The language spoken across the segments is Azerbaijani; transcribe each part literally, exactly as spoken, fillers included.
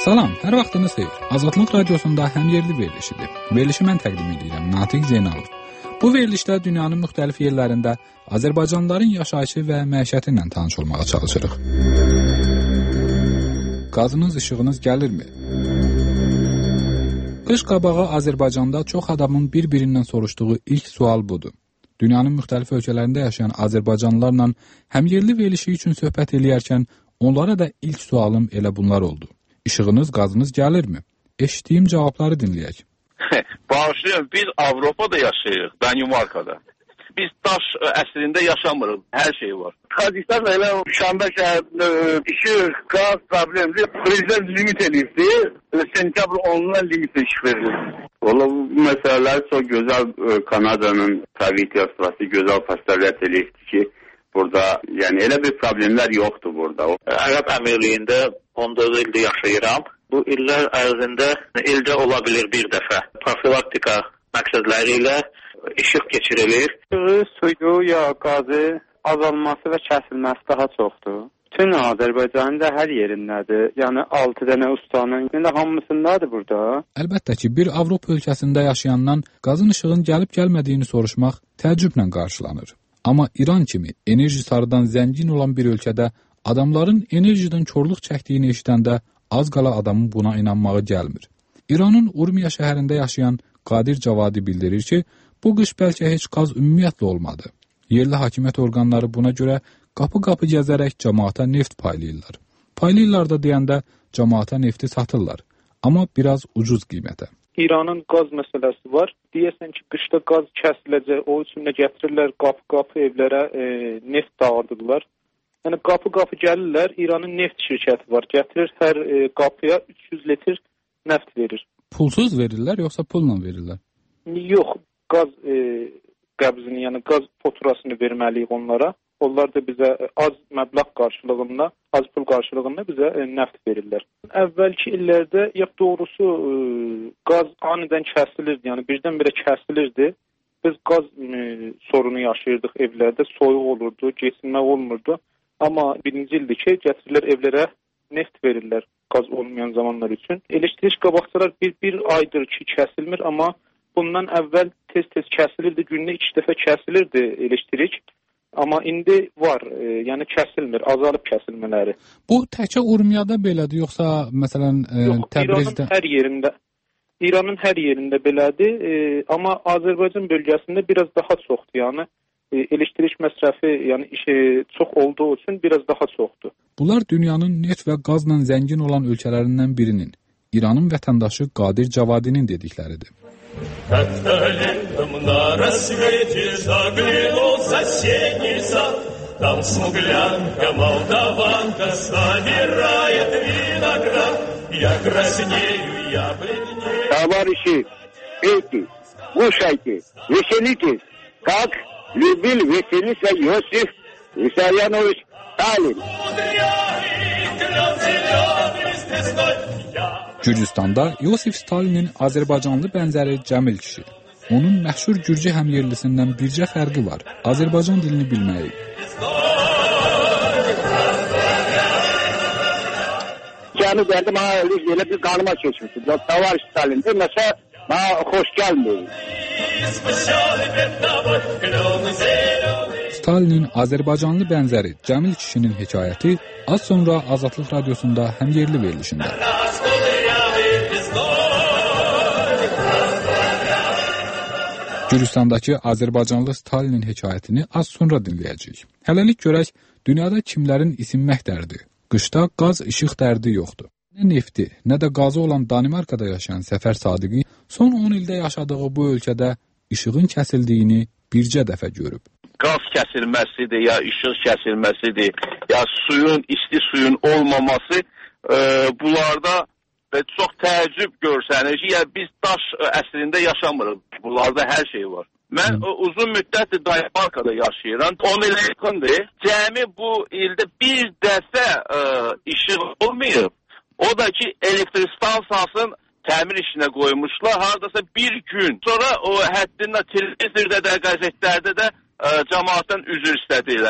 Salam, hər vaxtınız xeyir. Azadlıq radiosunda həmyerli verilişidir. Verilişi mən təqdim edirəm, Natiq Zeynalov. Bu verilişdə dünyanın müxtəlif yerlərində Azərbaycanlıların yaşayışı və məişəti ilə tanış olmağa çalışırıq. Qazınız, işığınız gəlirmi? Qış qabağı Azərbaycanda çox adamın bir-birindən soruşduğu ilk sual budur. Dünyanın müxtəlif ölkələrində yaşayan Azərbaycanlılarla həmyerli verilişi üçün söhbət eləyərkən onlara da ilk sualım elə bunlar oldu. İşığınız, qazınız gəlirmi? Eşitdiyim cavabları dinləyək. Bağışlayın, biz Avropada yaşayırıq, Danimarkada. Biz daş əslində yaşamırıq, hər şey var. Qazistan elə Şanxay şəhərində işıq, qaz problemli prezident limit edildi. Sentyabr onundan limit işıq verilir. Valla bu məsələlər çox gözəl Kanada'nın pravительствоsu gözəl fəaliyyət edirdi ki, burada yəni elə bir problemlər yoxdur burada. Ərəb Əmirliyində on dörd ildə yaşayıram. Bu illər ərzində ildə ola bilir bir dəfə. Profilaktika məqsədləri ilə işıq keçirilir. Suyu ya qazı azalması və kəsilməsi daha çoxdur. Bütün Azərbaycanın da hər yerindədir. Yəni altı dənə ustanın indi hamısındadır burada. Əlbəttə ki, bir Avropa ölkəsində yaşayandan qazın işığın gəlib-gəlmədiyini soruşmaq təəccüblə qarşılanır. Amma İran kimi enerji sarıdan zəngin olan bir ölkədə adamların enerjidən korluq çəkdiyini eşidəndə az qala adamın buna inanmağı gəlmir. İranın Urmiya şəhərində yaşayan Qadir Cavadi bildirir ki, bu qış bəlkə heç qaz ümumiyyətlə olmadı. Yerli hakimiyyət orqanları buna görə qapı-qapı gəzərək cəmaata neft paylayırlar. Paylayırlar da deyəndə cəmaata nefti satırlar, amma biraz ucuz qiymətə. İranın qaz məsələsi var. Deyəsən ki, qışda qaz kəsiləcək, o üçün də gətirirlər qapı-qapı evlərə e, neft dağıdırlar. Yəni qapı-qapı gəlirlər, İranın neft şirkəti var, gətirir hər e, qapıya üç yüz litr neft verir. Pulsuz verirlər, yoxsa pulla verirlər? Yox, qaz e, qəbzini, yəni qaz faturasını verməliyik onlara. Onlar da bizə az məbləğ qarşılığında, az pul qarşılığında bizə e, neft verirlər. Əvvəlki illərdə, ya doğrusu e, qaz anidən kəsilirdi, yəni birdən-birə kəsilirdi. Biz qaz e, sorunu yaşayırdıq evlərdə, soyuq olurdu, keçinmək olmurdu. Amma birinci ildir ki, gətirirlər evlərə neft verirlər qaz olmayan zamanlar üçün. Elektrik qabaqcalar bir, bir aydır ki, kəsilmir, amma bundan əvvəl tez-tez kəsilirdi, gündə iki dəfə kəsilirdi elektrik. Amma indi var, e, yəni kəsilmir, azalıb kəsilmələri. Bu təkcə Urmiyada belədir, yoxsa məsələn e, Yox, Təbrizdə? İranın hər yerində, İranın hər yerində belədir, e, amma Azərbaycan bölgəsində biraz daha çoxdur, yəni e, elektrik məsrəfi, yəni işi çox olduğu üçün biraz daha çoxdur. Bunlar dünyanın neft və qazla zəngin olan ölkələrindən birinin, İranın vətəndaşı Qadir Cavadinin dedikləridir. Как-то летом на рассвете заглянул в соседний сад, там смуглянка, молдаванка собирает виноград. Я краснею, я бледнею. Товарищи, пейте, кушайте, веселитесь, как любил веселиться Иосиф Виссарионович Сталин. Gürcüstanda Iosif Stalinin Azərbaycanlı bənzəri Cəmil kişi. Onun məşhur Gürcü həmyerlisindən bircə fərqi var. Azərbaycan dilini bilməyi. Yani derdim ha öyle bir kanıma geçmişti. Tavariş Stalin'de mesela bana hoş gelmiyor. Stalinin Azərbaycanlı bənzəri Cəmil kişinin hekayəti az sonra Azadlıq radiosunda həmyerli verilişində. Gürcüstandakı Azərbaycanlı Stalinin hekayətini az sonra dinləyəcəyik. Hələlik görək, dünyada kimlərin isinmək dərdi, qışda qaz işıq dərdi yoxdur. Nə nefti, nə də qazı olan Danimarkada yaşayan Səfər Sadiqi son on ildə yaşadığı bu ölkədə işığın kəsildiyini bircə dəfə görüb. Qaz kəsilməsidir, ya işıq kəsilməsidir, ya suyun, isti suyun olmaması e, bunlarda və çox təəccüb görsənir ki, yəni biz daş əslində yaşamırıq. Bunlarda hər şey var. Mən Hı. uzun müddətdir Danimarkada yaşayıram. on ilə yaxındır. Cəmi bu ildə bir dəfə ə, işıq olmayıb. O da ki, elektrik stansiyasının təmir işinə qoymuşlar. Haradasa bir gün. Sonra o həddindən televizorda da, qəzetlərdə də ə, cəmaatdan üzr istədirlər.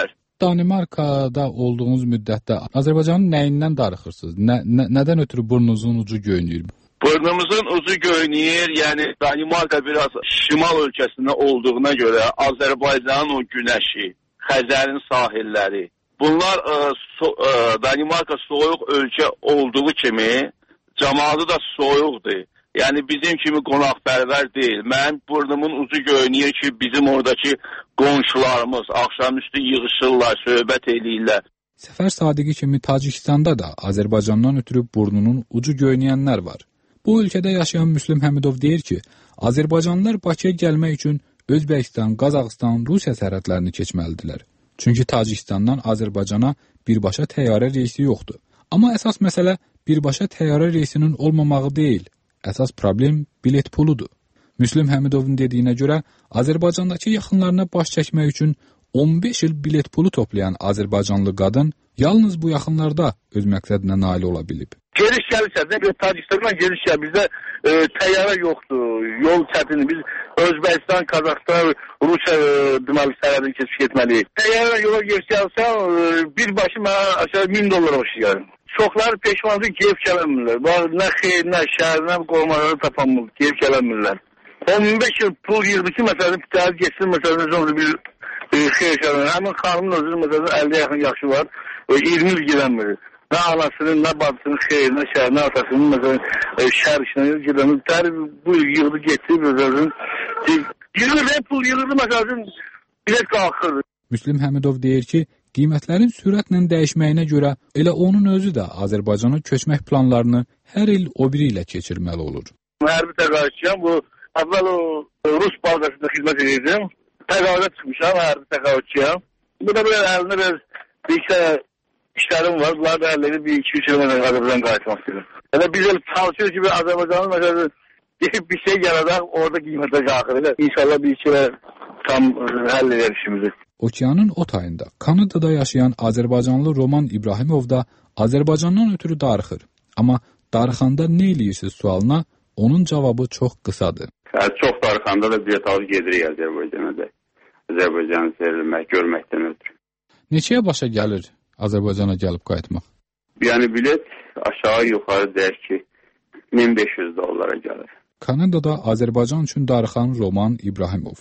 Danimarkada olduğunuz müddətdə Azərbaycanın nəyindən darıxırsınız? Nə, nə, nədən ötürü burnunuzun ucu göynüyür? Burnumuzun ucu göynüyür, yəni Danimarka biraz şimal ölkəsində olduğuna görə Azərbaycanın o günəşi, Xəzərin sahilləri, bunlar ə, so, ə, Danimarka soyuq ölkə olduğu kimi cəmaatı da soyuqdur. Yəni bizim kimi qonaqpərvər deyil. Mən burnumun ucu göynüyür ki, bizim oradakı qonşularımız axşamüstü yığışırlar, söhbət eləyirlər. Səfər Sadiqi kimi Tacikistanda da Azərbaycandan ötürü burnunun ucu göynəyənlər var. Bu ölkədə yaşayan Müslüm Həmidov deyir ki, Azərbaycanlılar Bakıya gəlmək üçün Özbəkistan, Qazaxıstan, Rusiya sərhədlərini keçməlidirlər. Çünki Tacikistandan Azərbaycana birbaşa təyyarə reysi yoxdur. Amma əsas məsələ birbaşa təyyarə reysinin olmamağı deyil. Əsas problem bilet puludur. Müslüm Həmidovun dediyinə görə Azərbaycandakı yaxınlarına baş çəkmək üçün on beş il bilet pulu toplayan Azərbaycanlı qadın yalnız bu yaxınlarda öz məqsədinə nail ola bilib. Geliş gəlirsə, nə bir Tacikistandan geliş gəlir. Bizdə e, təyyarə yoxdur, yol çətindir. Biz Özbəkistan, Qazaxıstan, Rusiya e, deməli sərhədini keçib getməliyik. Təyyarə yola geliş gəlirsə, e, birbaşı mənə aşağı min dollar başı gəlir. Çoxları peşmandır, gelib gələnmirlər. Nə xeyir, nə şəhər, nə qorumaları tapanmır, gelib gələnmirlər. on beş il pul yığdı ki, məsələn, bir təhər geçsin, məsələn, sonra bir e, xeyir şəhər. Həmin xanımın özünün, məsələn, əldə yaxın yaşı var, e, iyirmi il gedənmir. Nə anasının, nə babasının xeyir, nə şəhər, nə atasının, məsələn, e, şəhər işinə gedənmir. Təhər bu yığdı, geçdi, məsələn, e, yığırdı, pul yığırdı, məsələn, bilet qalxırdı. Müslüm Həmidov deyir ki, qiymətlərin sürətlə dəyişməyinə görə elə onun özü də Azərbaycana köçmək planlarını hər il o biri ilə keçirməli olur. Hərbi təqaüdçüyəm. Bu əvvəl o Rus bazasında xidmət edirdim. Təqaüdə çıxmışam, hərbi təqaüdçüyəm. Bu da böyle əlində bir, bir iki işlərim var. Bunlar da əlləri bir iki üç il Azərbaycan qayıtmaq istedim. Yəni biz el çalışıyoruz ki, bir Azərbaycanın məsələn bir şey yaradaq, orada qiymətə qalxır. İnşallah bir iki ilə tam həll edər işimizi. Okeanın o tayında Kanadada yaşayan Azərbaycanlı Roman İbrahimov da Azərbaycandan ötürü darıxır. Amma darıxanda nə eləyirsiniz sualına onun cavabı çox qısadır. Çox darıxanda da bilet alıb gedirik Azərbaycana da. Azərbaycanı seyirmək, görməkdən ötürü. Neçəyə başa gəlir Azərbaycana gəlib qayıtmaq? Yəni bilet aşağı yuxarı deyək ki min beş yüz dollara gəlir. Kanadada Azərbaycan üçün darıxan Roman İbrahimov.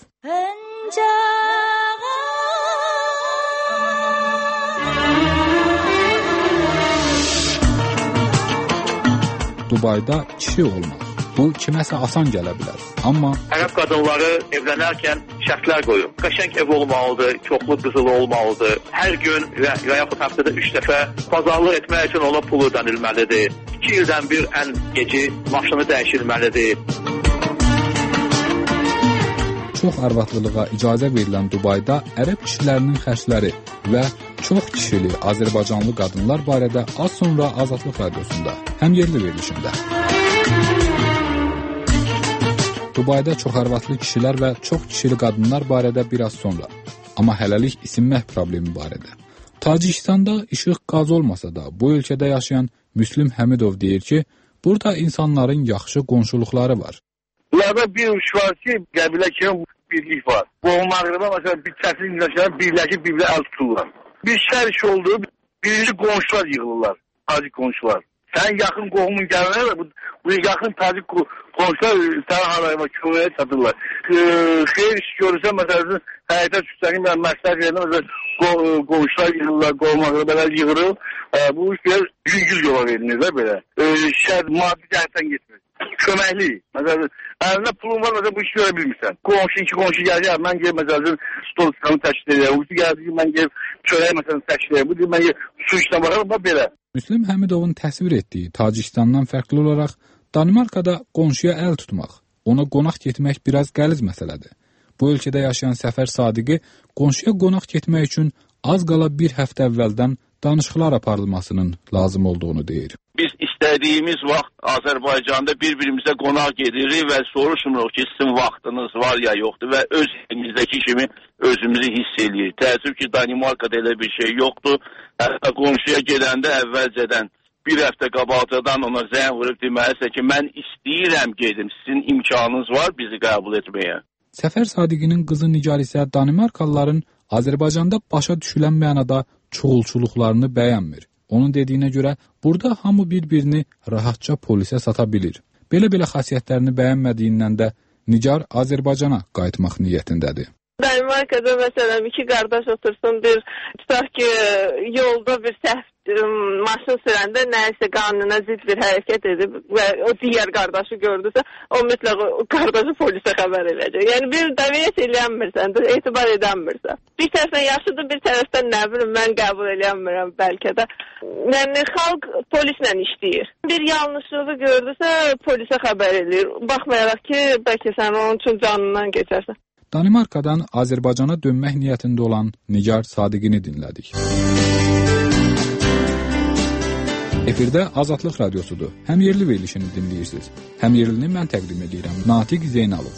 Dubayda kişi olmaq. Bu kiməsə asan gələ bilər. Amma Ərəb qadınları evlənərkən şərtlər qoyur. Qəşəng ev olmalıdır, çoxlu qızılı olmalıdır. Hər gün və ya yaxud həftədə üç dəfə pazarlıq etmək üçün ona pul ödənilməlidir. iki ildən bir ən geci maşını dəyişilməlidir. Çox arvadlılığa icazə verilən Dubayda ərəb kişilərinin xərcləri və çox kişili Azərbaycanlı qadınlar barədə az sonra Azadlıq Radiosunda həm yerli verilişində. Dubayda çox arvadlı kişilər və çox kişili qadınlar barədə biraz sonra. Amma hələlik isinmək problemi barədə. Tacikistanda işıq qaz olmasa da bu ölkədə yaşayan Müslüm Həmidov deyir ki, burada insanların yaxşı qonşuluqları var. Bunlarda bir uç var ki, qəbilə kimi birlik var. Qohum Ağrıba məsələn bir çətin yaşayan birləşib bir-birə əl tuturlar. Bir şər iş olduğu birinci qonşular yığılırlar, tacik qonşular. Sən yaxın qohumun gələnə də bu, bu yaxın tacik qonşular sənə harayma, köməyə çatırlar. E, xeyir iş görürsən, məsələn, həyətə süslənib, mən məsləhət verirəm, qonşular yığılırlar, qohum Ağrıbələr yığılır. E, bu iş bir yüngül yola verilir də belə. E, şər maddi cəhətdən getmir. Köməkli. Məsələn, əlində pulun var, məsələn, bu işi görə bilmirsən. Qonşu, iki qonşu gəlir, mən gelib, məsələn, stol sıxanı təşkil edirəm. Bu gəldi ki, mən gelib çörək, məsələn, təşkil edirəm. Bu deyil, mən gelib su işlə baxarım, bax belə. Müslüm Həmidovun təsvir etdiyi Tacikistandan fərqli olaraq Danimarkada qonşuya əl tutmaq, ona qonaq getmək biraz qəliz məsələdir. Bu ölkədə yaşayan Səfər Sadiqi qonşuya qonaq getmək üçün az qala bir həftə əvvəldən danışıqlar aparılmasının lazım olduğunu deyir. Biz istədiyimiz vaxt Azərbaycanda bir-birimizə qonaq gedirik və soruşmuruq ki, sizin vaxtınız var ya yoxdur və öz elimizdəki kimi özümüzü hiss edirik. Təəssüf ki, Danimarkada elə bir şey yoxdur. Hətta qonşuya gedəndə əvvəlcədən bir həftə qabaqcadan ona zəng vurub deməlisə ki, mən istəyirəm gedim, sizin imkanınız var bizi qəbul etməyə. Səfər Sadiqinin qızı Nigar isə Danimarkalıların Azərbaycanda başa düşülən mənada çuğulçuluqlarını bəyənmir. Onun dediyinə görə burada hamı bir-birini rahatca polisə sata bilir. Belə-belə xasiyyətlərini bəyənmədiyindən də Nigar Azərbaycana qayıtmaq niyyətindədir. Danimarkada məsələn iki qardaş otursun, bir tutaq ki, yolda bir səhv maşın sürəndə nəyisə qanuna zidd bir hərəkət edib və o digər qardaşı gördüsə, o mütləq o qardaşı polisə xəbər edəcək. Yəni bir dəvəyə eləyənmirsən, etibar edənmirsən. Bir tərəfdən yaxşıdır, bir tərəfdən nə bilim, mən qəbul edənmirəm bəlkə də. Yəni xalq polislə işləyir. Bir yanlışlığı gördüsə, polisə xəbər edir. Baxmayaraq ki, bəlkə sən onun üçün canından keçərsən. Danimarkadan Azərbaycana dönmək niyyətində olan Nigar Sadiqini dinlədik. Efirdə Azadlıq Radiosudur. Həm yerli verilişini dinləyirsiniz. Həm yerlini mən təqdim edirəm. Natiq Zeynalov.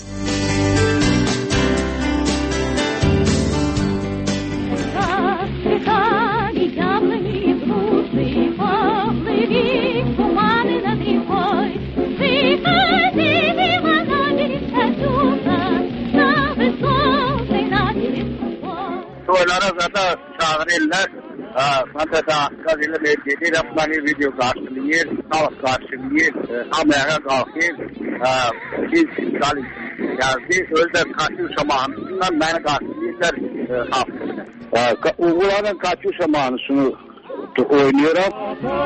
Toylara zaten çağırırlar. Ben de daha kazıyla mevkiyedir. Beni video karşılıyor, halk karşılıyor, hamaya kalkıyor. Biz geldi, öyle kaçıyor zamanından beni karşılıyorlar halk. Uğulanın kaçıyor zamanısını oynuyorum.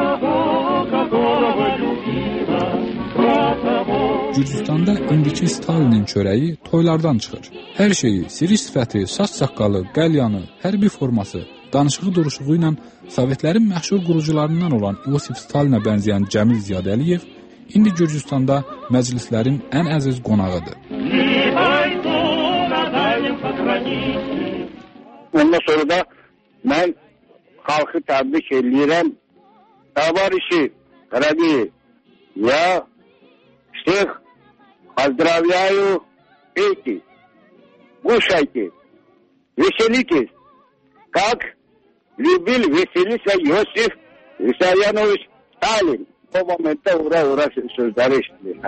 Gürcüstanda indiki Stalinin çörəyi toylardan çıxır. Hər şeyi, siriş sifəti, saç saqqalı, qəlyanı, hərbi forması, danışığı duruşuğu ilə Sovetlərin məşhur qurucularından olan Yosif Stalinə bənzəyən Cəmil Ziyadəliyev indi Gürcüstanda məclislərin ən əziz qonağıdır. Ondan sonra da mən xalqı təbrik edirəm. Товарищи, дорогие, я всех поздравляю, пейте, кушайте, веселитесь, как любил веселиться Иосиф Виссарионович Сталин. O momentdə ura-ura sözləri işləyir.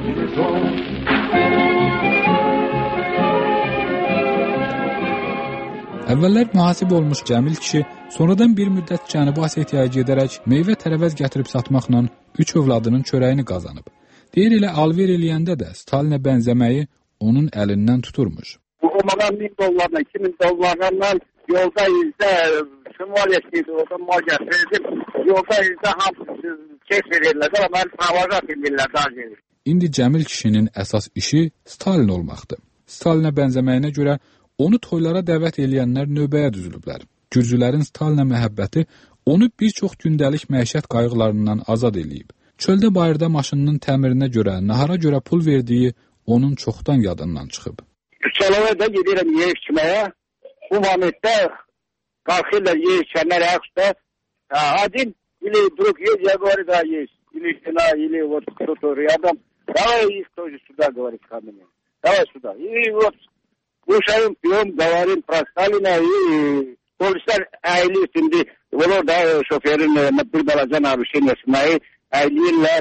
Əvvəllər mühasib olmuş Cəmil kişi sonradan bir müddət Cənubi Ossetiyaya gedərək meyvə tərəvəz gətirib satmaqla üç övladının çörəyini qazanıb. Deyir elə alver eləyəndə də Stalinə bənzəməyi onun əlindən tuturmuş. Bu olmadan min dollarla, iki min dollarla yolda izdə Şimaliyəşiydi, orada mal gətirirdim. Yolda izdə hamısı keyf verirlər, amma mən havaza bilmirlər daha gelir. İndi Cəmil kişinin əsas işi Stalin olmaqdır. Stalinə bənzəməyinə görə onu toylara dəvət eləyənlər növbəyə düzülüblər. Gürcülərin Stalinə məhəbbəti onu bir çox gündəlik məişət qayğılarından azad eləyib. Çöldə bayırda maşınının təmirinə görə, nahara görə pul verdiyi onun çoxdan yadından çıxıb. Küçələrə də gedirəm yeyiş içməyə. Bu momentdə qalxırlar yeyiş içənlər ayaqüstə. Один или друг есть, я говорю, да, есть. Или жена, или вот кто-то рядом. Давай их тоже сюда, говорит ко мне. Давай сюда. И вот слушаем, пьем, говорим про Сталина. И polisler eğiliyor şimdi. Bunu da şoförün bir balaca naruşenyasına eğilirler.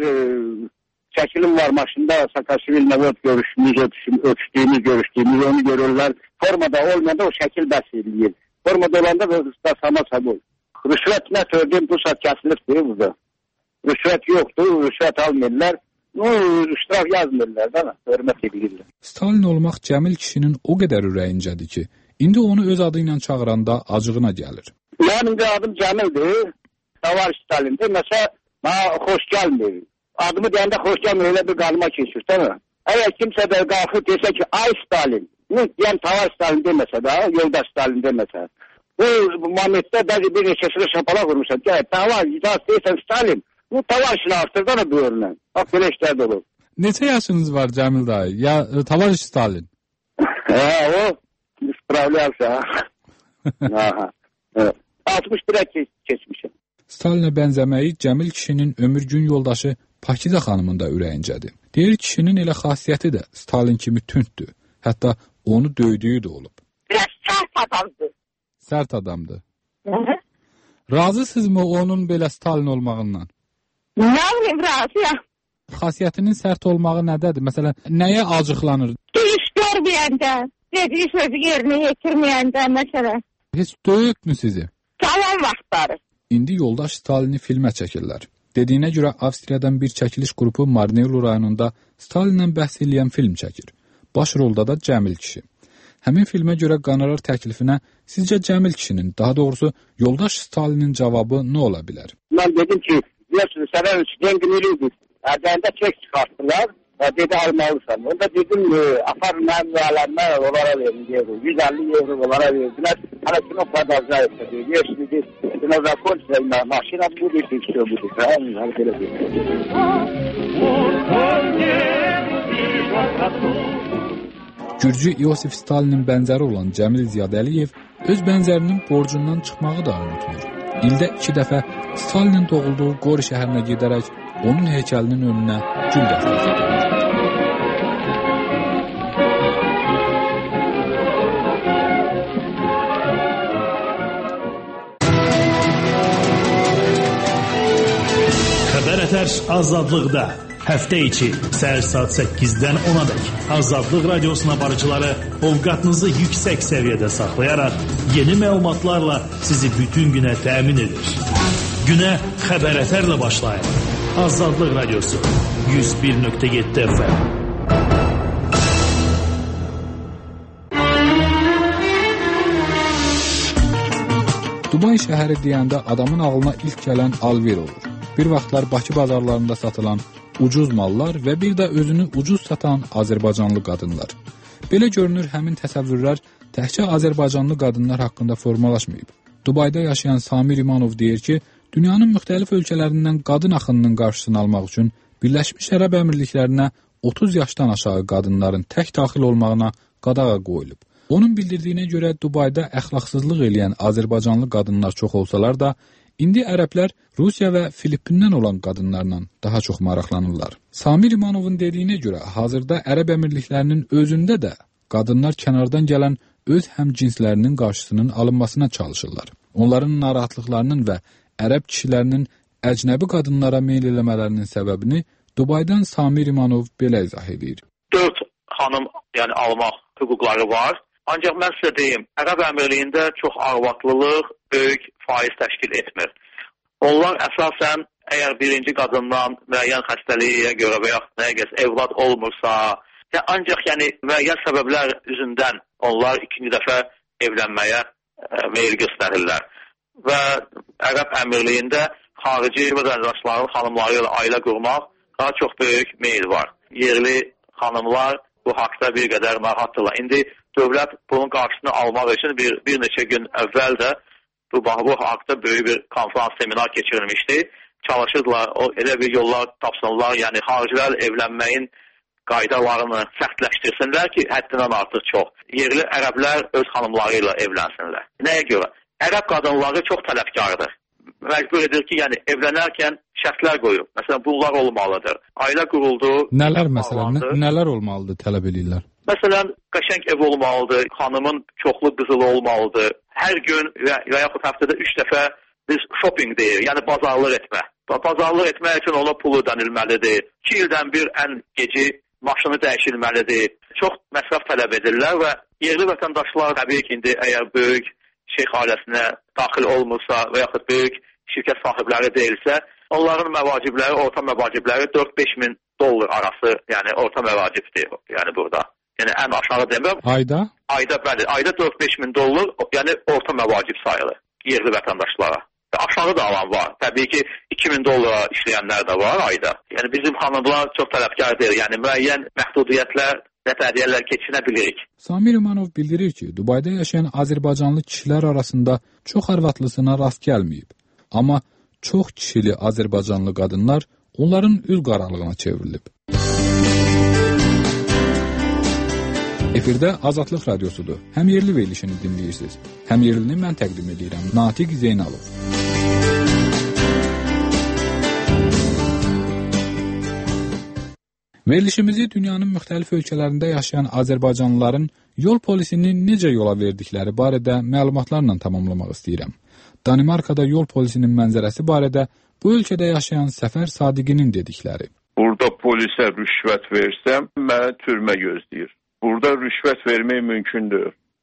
Çekilim var maşında Saakashvili'yle görüştüğümüz, öpüştüğümüz, görüştüğümüz onu görürler. Formada olmadı o şekil basılıyor. Formada olanda da ıstasama sabır. Rüşvet ne söylediğim bu saat kesilirdi burada. Rüşvet yoktu, rüşvet almıyorlar. No, iştiraf yazmıyorlar da, hörmət edirlər. Stalin olmaq Cəmil kişinin o qədər ürəyincədir ki, indi onu öz adı ilə çağıranda acığına gəlir. Mənim də adım Cəmildir, Davar Stalindir. Məsələn, mənə xoş gəlmir. Adımı deyəndə xoş gəlmir, elə bir qalıma keçir, değil mi? Əgər kimsə də qalxır desə ki, ay Stalin, yəni Davar Stalin deməsə də, yoldaş Stalin deməsə. Bu momentdə bəzi bir neçəsini şapalaq vurmuşlar. Gəl, Davar, icaz deyirsən Stalin, bu Davar işini artırdan o böyürünən. Bax, belə işlər də olur. Neçə yaşınız var Cəmil dayı? Ya Tavariş Stalin? Hə, o ispravlявся. Aha. altmış birə keçmişəm. Stalinə bənzəməyi Cəmil kişinin ömür gün yoldaşı Pakiza xanımın da ürəyincədir. Deyir kişinin elə xasiyyəti də Stalin kimi tündür. Hətta onu döydüyü də olub. Biraz sərt adamdır. Sərt adamdır. Razısınızmı onun belə Stalin olmağından? Nə bilim, razıyam. Xasiyyətinin sərt olmağı nədədir? Məsələn, nəyə acıqlanır? İş görməyəndə, dediyi sözü yerinə yetirməyəndə, məsələn. Heç döyübmü sizi? Cavan vaxtları. İndi yoldaş Stalini filmə çəkirlər. Dediyinə görə Avstriyadan bir çəkiliş qrupu Marnelu rayonunda Stalinlə bəhs eləyən film çəkir. Baş rolda da Cəmil kişi. Həmin filmə görə qonorar təklifinə sizcə Cəmil kişinin, daha doğrusu yoldaş Stalinin cavabı nə ola bilər? Mən dedim ki, bilirsiniz, sənə üç dengiliydik. Ədəndə çək çıxartdılar. Dedi almalısan. Onda dedim, apar mən müəlləmə onlara verin, deyir. yüz əlli euro onlara verdilər. Hələ kino badazda etdi. Yeşli deyir, kino zakonçda maşina budur, fikriyor budur. Hələ belə deyir. Gürcü İosif Stalinin bənzəri olan Cəmil Ziyadəliyev öz bənzərinin borcundan çıxmağı da unutmur. İldə iki dəfə Stalinin doğulduğu Qori şəhərinə gedərək onun heykəlinin önünə gül dəstəsi edir. Xəbər Ətər azadlıqda. Həftə içi səhər saat səkkizdən ona dək Azadlıq Radiosuna barıcıları ovqatınızı yüksək səviyyədə saxlayaraq yeni məlumatlarla sizi bütün günə təmin edir. Günə Xəbər Ətərlə başlayın. Azadlıq Radiosu yüz bir nöqtə yeddi F M. Dubay şəhəri deyəndə adamın ağlına ilk gələn alver olur. Bir vaxtlar Bakı bazarlarında satılan ucuz mallar və bir də özünü ucuz satan Azərbaycanlı qadınlar. Belə görünür, həmin təsəvvürlər təkcə Azərbaycanlı qadınlar haqqında formalaşmayıb. Dubayda yaşayan Samir İmanov deyir ki, dünyanın müxtəlif ölkələrindən qadın axınının qarşısını almaq üçün Birləşmiş Ərəb Əmirliklərinə otuz yaşdan aşağı qadınların tək daxil olmağına qadağa qoyulub. Onun bildirdiyinə görə Dubayda əxlaqsızlıq eləyən Azərbaycanlı qadınlar çox olsalar da, İndi ərəblər Rusiya və Filippindən olan qadınlarla daha çox maraqlanırlar. Samir İmanovun dediyinə görə hazırda Ərəb Əmirliklərinin özündə də qadınlar kənardan gələn öz həmcinslərinin qarşısının alınmasına çalışırlar. Onların narahatlıqlarının və ərəb kişilərinin əcnəbi qadınlara meyl eləmələrinin səbəbini Dubaydan Samir İmanov belə izah edir. Dörd xanım yəni almaq hüquqları var. Ancaq mən sizə deyim, Ərəb Əmirliyində çox arvadlılıq böyük faiz təşkil etmir. Onlar əsasən əgər birinci qadından müəyyən xəstəliyə görə və yaxud nəyə gəz evlad olmursa, ya ancaq yəni müəyyən səbəblər üzündən onlar ikinci dəfə evlənməyə e, meyil göstərirlər. Və Ərəb Əmirliyində xarici vətəndaşların xanımları ilə ailə qurmaq daha çox böyük meyil var. Yerli xanımlar bu haqda bir qədər narahatdırlar. İndi dövlət bunun qarşısını almaq üçün bir, bir neçə gün əvvəl də bu, bu haqda böyük bir konferans seminar keçirilmişdi. Çalışırdılar, o, elə bir yollar tapsınlar, yəni xaricilər evlənməyin qaydalarını sərtləşdirsinlər ki, həddindən artıq çox. Yerli ərəblər öz xanımları ilə evlənsinlər. Nəyə görə? Ərəb qadınları çox tələbkardır. Məcbur edir ki, yəni evlənərkən şərtlər qoyur. Məsələn, bunlar olmalıdır. Ailə quruldu. Nələr məsələn, nə, nələr olmalıdır tələb edirlər? Məsələn, qəşəng ev olmalıdır, xanımın çoxlu qızılı olmalıdır. Hər gün və, və yaxud həftədə üç dəfə biz shopping deyir, yəni bazarlıq etmə. Bazarlıq etmək üçün ona pul ödənilməlidir. İki ildən bir ən geci maşını dəyişilməlidir. Çox məsrəf tələb edirlər və yerli vətəndaşlar təbii ki, indi əgər böyük şeyx ailəsinə daxil olmursa və yaxud böyük şirkət sahibləri deyilsə, onların məvacibləri, orta məvacibləri dörd beş min dollar arası, yəni orta məvacibdir, yəni burada. Yəni ən aşağı demir. Ayda? Ayda, bəli. Ayda dörd beş min dollar, yəni orta məvacib sayılır yerli vətəndaşlara. Və aşağı da alan var. Təbii ki, iki min dollara işləyənlər də var ayda. Yəni bizim xanımlar çox tələbkar deyil. Yəni müəyyən məhdudiyyətlər, nətəriyyələr keçinə bilirik. Samir İmanov bildirir ki, Dubayda yaşayan Azərbaycanlı kişilər arasında çox arvadlısına rast gəlməyib. Amma çox kişili Azərbaycanlı qadınlar onların üz qaralığına çevrilib. Efirdə Azadlıq Radiosudur. Həm yerli verilişini dinləyirsiniz, həm yerlini mən təqdim edirəm. Natiq Zeynalov. Verilişimizi dünyanın müxtəlif ölkələrində yaşayan Azərbaycanlıların yol polisini necə yola verdikləri barədə məlumatlarla tamamlamaq istəyirəm. Danimarkada yol polisinin mənzərəsi barədə bu ölkədə yaşayan Səfər Sadiqinin dedikləri. Burada polisə rüşvət versəm, mənə türmə gözləyir. Burada rüşvət vermək mümkündür.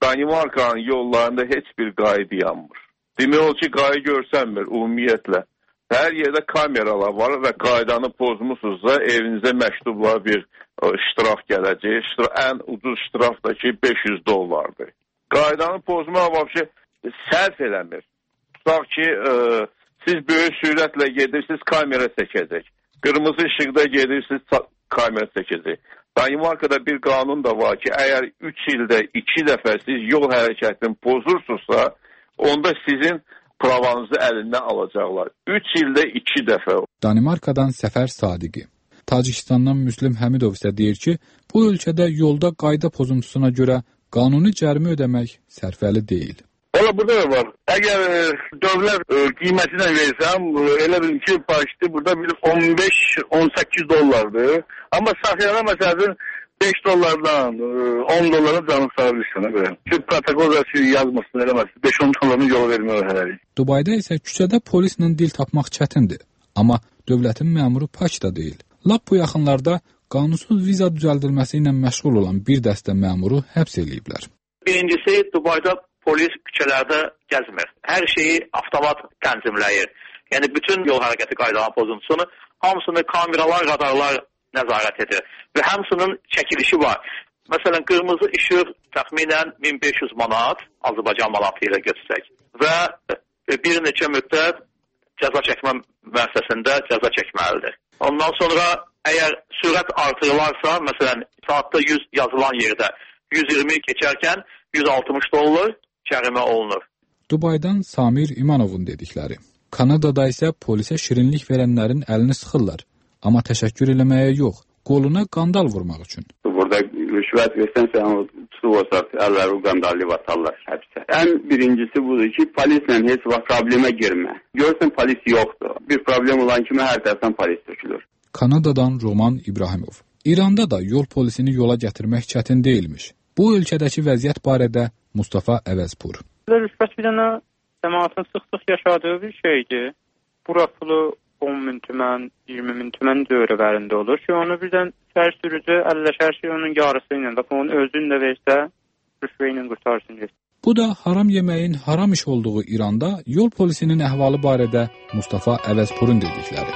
Danimarkanın yollarında heç bir qayda yanmır. Demək olar ki, qayda görsənmir ümumiyyətlə. Hər yerdə kameralar var və qaydanı pozmusunuzsa evinizə məktubla bir iştirak gələcək. İştirak, ən ucuz iştirak da ki beş yüz dollardır. Qaydanı pozmaq vəbşə sərf eləmir. Tutaq ki, e, siz böyük sürətlə gedirsiniz, kamera çəkəcək. Qırmızı işıqda gedirsiniz, kamera çəkəcək. Danimarkada bir qanun da var ki, əgər üç ildə iki dəfə siz yol hərəkətini pozursunuzsa, onda sizin pravanızı əlindən alacaqlar. üç ildə iki dəfə. Danimarkadan Səfər Sadiqi. Tacikistandan Müslüm Həmidov isə deyir ki, bu ölkədə yolda qayda pozuntusuna görə qanuni cərimə ödəmək sərfəli deyil. Valla burada da var. Əgər e, dövlət e, qiymətinə versəm, e, elə bil ki, başlı burada bir on beş on səkkiz dollardır. Amma saxlayana məsələn beş dollardan on dollara canı sağlayırsan. Ki, protokol da yazmasın, eləməsin. beş on dollarını yola vermək hələlik. Dubayda isə küçədə polislə dil tapmaq çətindir. Amma dövlətin məmuru pak da deyil. Lap bu yaxınlarda qanunsuz viza düzəldilməsi ilə məşğul olan bir dəstə məmuru həbs eləyiblər. Birincisi, Dubayda polis küçələrdə gəzmir. Hər şeyi avtomat tənzimləyir. Yəni, bütün yol hərəkəti qaydalarının pozuntusunu hamısını kameralar, radarlar nəzarət edir. Və hamısının çəkilişi var. Məsələn, qırmızı işıq təxminən min beş yüz manat, Azərbaycan manatı ilə götürsək. Və bir neçə müddət cəza çəkmə müəssisəsində cəza çəkməlidir. Ondan sonra əgər sürət artırılarsa, məsələn, saatda yüz yazılan yerdə yüz iyirmi keçərkən yüz altmış dollar cərimə olunur. Dubaydan Samir İmanovun dedikləri. Kanadada isə polisə şirinlik verənlərin əlini sıxırlar. Amma təşəkkür eləməyə yox, qoluna qandal vurmaq üçün. Burada rüşvət versən sən o tutub olsa əlləri o qandallı atarlar həbsə. Ən birincisi budur ki, polislə heç vaxt problemə girmə. Görsən polis yoxdur. Bir problem olan kimi hər tərəfdən polis tökülür. Kanadadan Roman İbrahimov. İranda da yol polisini yola gətirmək çətin deyilmiş. Bu ölkədəki vəziyyət barədə Mustafa Əvəzpur. Rüşvət bir dənə cəmaatın sıx-sıx yaşadığı bir şeydir. Bura pulu on min tümən, iyirmi min tümən dövrələrində olur ki, onu birdən sər sürücü əlləşər ki, onun yarısı ilə də onun özünü də versə, rüşvə ilə qurtarsın getsin. Bu da haram yeməyin haram iş olduğu İranda yol polisinin əhvalı barədə Mustafa Əvəzpurun dedikləri.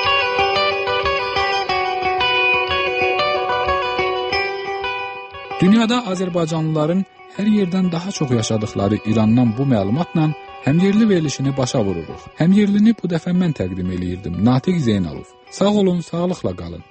Dünyada Azərbaycanlıların hər yerdən daha çox yaşadıkları İrandan bu məlumatla həmyerli verilişini başa vururuq. Həmyerlini bu dəfə mən təqdim eləyirdim. Natiq Zeynalov. Sağ olun, sağlıqla qalın.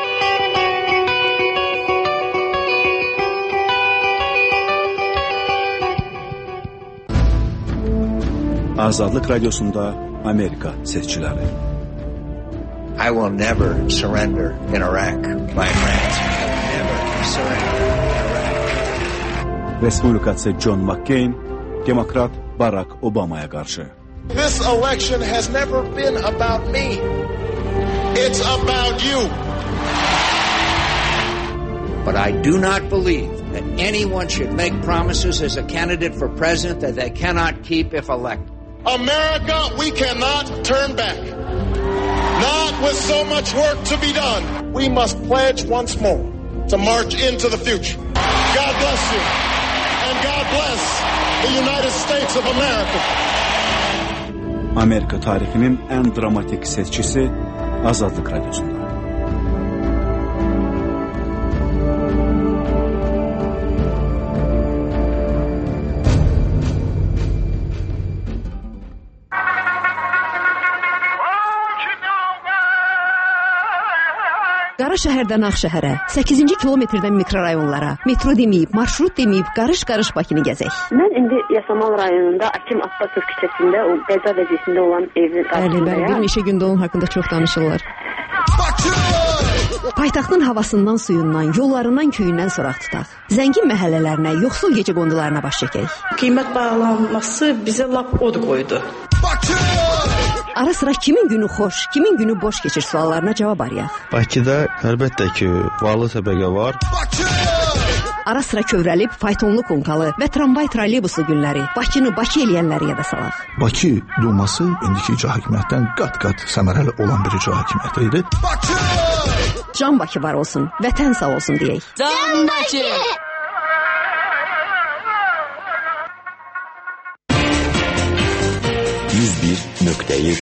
Azadlıq Radiosunda Amerika seçkiləri. I will never surrender in Iraq, my friends. I will never surrender in Iraq. Respublikası John McCain, Demokrat Barack Obama'ya qarşı. This election has never been about me. It's about you. But I do not believe that anyone should make promises as a candidate for president that they cannot keep if elected. America, we cannot turn back. Not with so much work to be done. We must pledge once more to march into the future. God bless you. And God bless the United States of America. Amerika tarixinin ən dramatik seçkisi Azadlıq Radiosunda. Qara şəhərdən Ağşəhərə, səkkizinci kilometrdən mikrorayonlara, metro deməyib, marşrut deməyib, qarış-qarış Bakını gəzək. Mən indi Yasamal rayonunda Akim Abbasov küçəsində o qəza vəziyyətində olan evin qarşısındayam. Bəli, bəli, bir neçə gündə onun haqqında çox danışırlar. Paytaxtın havasından, suyundan, yollarından, köyündən soraq tutaq. Zəngin məhəllələrinə, yoxsul gecə qondularına baş çəkək. Qiymət bağlanması bizə lap od qoydu. Ara sıra kimin günü xoş, kimin günü boş keçir suallarına cavab arayaq. Bakıda əlbəttə ki, varlı təbəqə var. Ara sıra kövrəlib, faytonlu konkalı və tramvay trolleybusu günləri, Bakını Bakı eləyənləri yada salaq. Bakı Duması indiki icra hakimiyyətdən qat-qat səmərəli olan bir icra hakimiyyəti idi. Can Bakı var olsun, vətən sağ olsun deyək. Can Bakı! nöqteyi